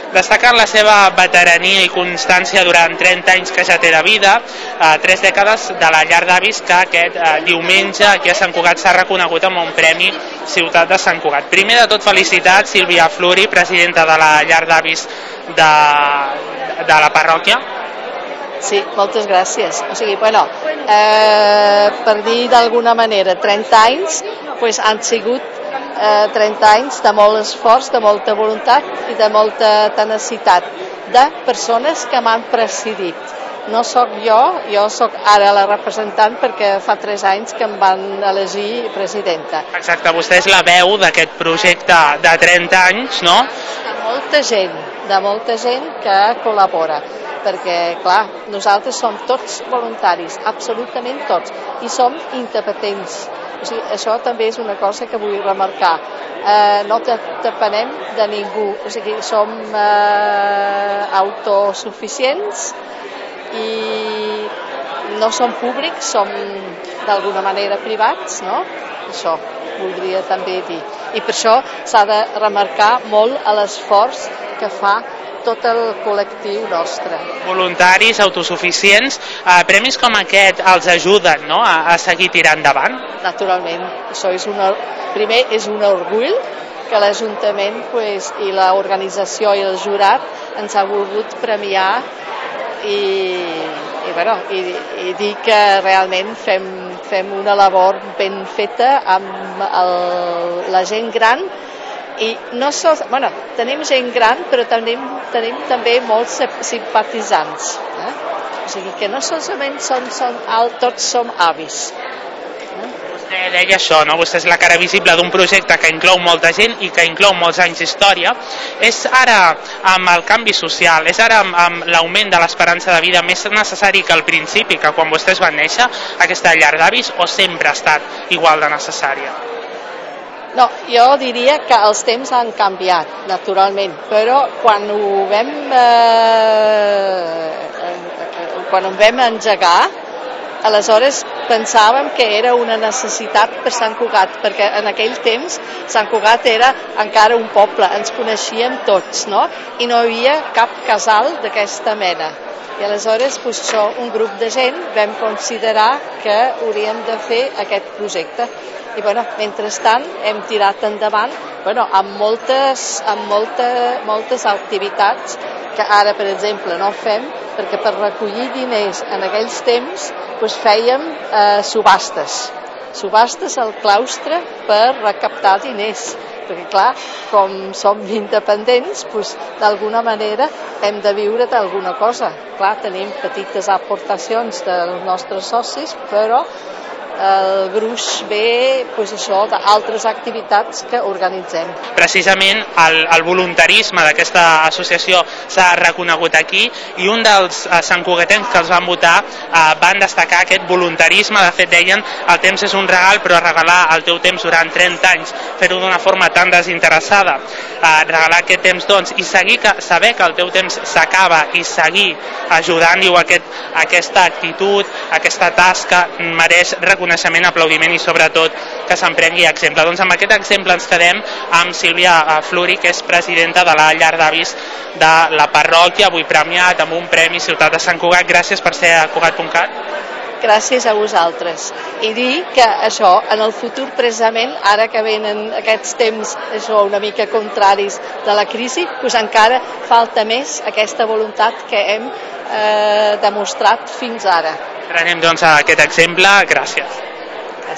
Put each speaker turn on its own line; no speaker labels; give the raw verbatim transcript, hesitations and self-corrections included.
Destacant la seva veterania i constància durant trenta anys que ja té de vida, eh, tres dècades de la llar d'avis que aquest eh, diumenge aquí a Sant Cugat s'ha reconegut amb un premi Ciutat de Sant Cugat. Primer de tot, felicitats, Sílvia Fluri, presidenta de la llar d'avis de, de la parròquia.
Sí, moltes gràcies. O sigui, bueno, eh, per dir d'alguna manera, trenta anys pues, han sigut eh, trenta anys de molt esforç, de molta voluntat i de molta tenacitat de persones que m'han presidit. No sóc jo, jo sóc ara la representant perquè fa tres anys que em van elegir presidenta.
Exacte, vostè és la veu d'aquest projecte de trenta anys, no?
De molta gent, de molta gent que col·labora. Perquè, clar, nosaltres som tots voluntaris, absolutament tots, i som independents. O sigui, això també és una cosa que vull remarcar. Eh, no depenem de ningú, o sigui, som eh, autosuficients i no som públics, som d'alguna manera privats, no? Això voldria també dir. I per això s'ha de remarcar molt l'esforç que fa tot el col·lectiu nostre.
Voluntaris, autosuficients, eh, premis com aquest els ajuden, no?, a, a seguir tirant endavant?
Naturalment, això és una, primer és un orgull que l'Ajuntament pues, i l'organització i el jurat ens ha volgut premiar i, i, bueno, i, i dir que realment fem, fem una labor ben feta amb el, la gent gran. I no sols, bueno, tenim gent gran, però tenim, tenim també molts simpatitzants. Eh? O sigui que no solament som, som, tots som avis.
Eh? Vostè deia això, no? Vostè és la cara visible d'un projecte que inclou molta gent i que inclou molts anys d'història. És ara, amb el canvi social, és ara amb, amb l'augment de l'esperança de vida més necessari que al principi, que quan vostès van néixer, aquesta llar d'avis, o sempre ha estat igual de necessària?
No, jo diria que els temps han canviat, naturalment, però quan ho vam, eh, quan ho vam engegar, aleshores pensàvem que era una necessitat per Sant Cugat, perquè en aquell temps Sant Cugat era encara un poble, ens coneixíem tots, no? I no hi havia cap casal d'aquesta mena. I aleshores, pues, això, un grup de gent vam considerar que hauríem de fer aquest projecte. I bueno, mentrestant hem tirat endavant bueno, amb, moltes, amb molta, moltes activitats que ara, per exemple, no fem, perquè per recollir diners en aquells temps pues, fèiem eh, subhastes. Subhastes al claustre per recaptar diners. Perquè, clar, com som independents, pues, d'alguna manera hem de viure d'alguna cosa. Clar, tenim petites aportacions dels nostres socis, però el gruix ve pues, això d'altres activitats que organitzem.
Precisament el, el voluntarisme d'aquesta associació s'ha reconegut aquí i un dels eh, santcugatencs que els van votar eh, van destacar aquest voluntarisme. De fet deien el temps és un regal, però regalar el teu temps durant trenta anys, fer-ho d'una forma tan desinteressada, eh, regalar aquest temps doncs, i seguir que, saber que el teu temps s'acaba i seguir ajudant, diu aquest, aquesta actitud, aquesta tasca mereix reconeixement, aplaudiment i sobretot que se'n prengui exemple. Doncs amb aquest exemple ens quedem amb Sílvia Fluri, que és presidenta de la llar d'avis de la parròquia, avui premiat amb un premi Ciutat de Sant Cugat. Gràcies per ser a Cugat punt cat.
Gràcies a vosaltres. I dir que això, en el futur precisament, ara que venen aquests temps això, una mica contraris de la crisi, doncs encara falta més aquesta voluntat que hem eh, demostrat fins ara.
Prenem doncs aquest exemple. Gràcies.